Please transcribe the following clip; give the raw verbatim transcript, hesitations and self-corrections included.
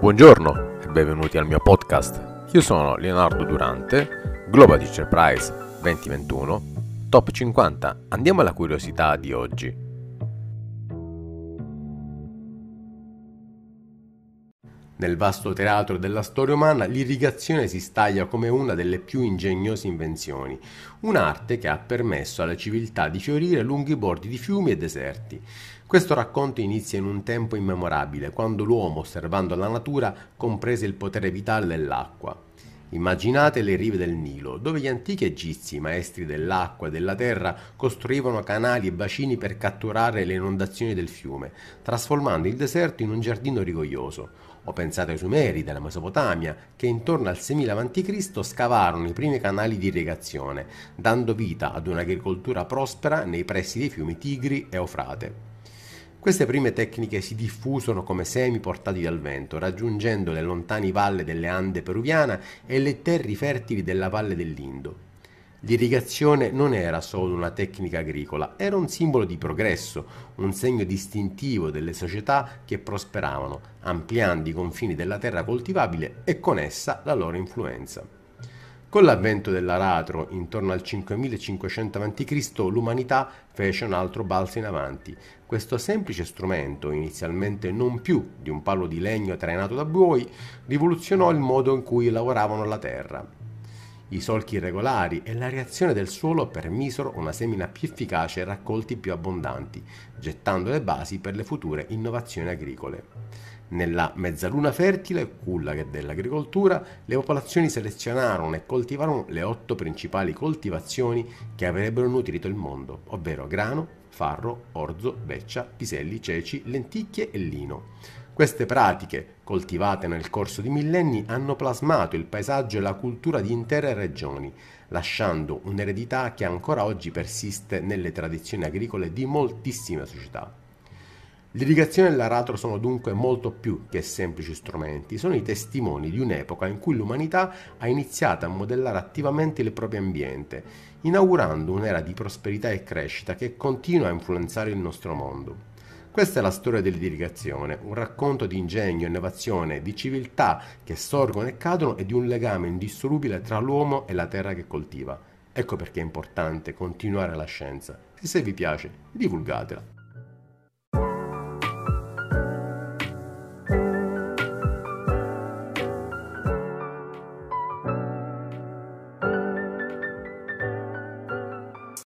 Buongiorno e benvenuti al mio podcast. Io sono Leonardo Durante, Global Teacher Prize duemilaventuno, Top cinquanta. Andiamo alla curiosità di oggi. Nel vasto teatro della storia umana, l'irrigazione si staglia come una delle più ingegnose invenzioni, un'arte che ha permesso alla civiltà di fiorire lungo i bordi di fiumi e deserti. Questo racconto inizia in un tempo immemorabile, quando l'uomo, osservando la natura, comprese il potere vitale dell'acqua. Immaginate le rive del Nilo, dove gli antichi egizi, maestri dell'acqua e della terra, costruivano canali e bacini per catturare le inondazioni del fiume, trasformando il deserto in un giardino rigoglioso. O pensate ai Sumeri della Mesopotamia, che intorno al seimila avanti Cristo scavarono i primi canali di irrigazione, dando vita ad un'agricoltura prospera nei pressi dei fiumi Tigri e Eufrate. Queste prime tecniche si diffusero come semi portati dal vento, raggiungendo le lontane valle delle Ande peruviana e le terre fertili della valle dell'Indo. L'irrigazione non era solo una tecnica agricola, era un simbolo di progresso, un segno distintivo delle società che prosperavano, ampliando i confini della terra coltivabile e con essa la loro influenza. Con l'avvento dell'aratro, intorno al cinquemilacinquecento avanti Cristo, l'umanità fece un altro balzo in avanti. Questo semplice strumento, inizialmente non più di un palo di legno trainato da buoi, rivoluzionò il modo in cui lavoravano la terra. I solchi irregolari e la reazione del suolo permisero una semina più efficace e raccolti più abbondanti, gettando le basi per le future innovazioni agricole. Nella mezzaluna fertile, culla dell'agricoltura, le popolazioni selezionarono e coltivarono le otto principali coltivazioni che avrebbero nutrito il mondo, ovvero grano, farro, orzo, beccia, piselli, ceci, lenticchie e lino. Queste pratiche, coltivate nel corso di millenni, hanno plasmato il paesaggio e la cultura di intere regioni, lasciando un'eredità che ancora oggi persiste nelle tradizioni agricole di moltissime società. L'irrigazione e l'aratro sono dunque molto più che semplici strumenti, sono i testimoni di un'epoca in cui l'umanità ha iniziato a modellare attivamente il proprio ambiente, inaugurando un'era di prosperità e crescita che continua a influenzare il nostro mondo. Questa è la storia dell'irrigazione, un racconto di ingegno, innovazione, di civiltà che sorgono e cadono e di un legame indissolubile tra l'uomo e la terra che coltiva. Ecco perché è importante continuare la scienza e se vi piace, divulgatela.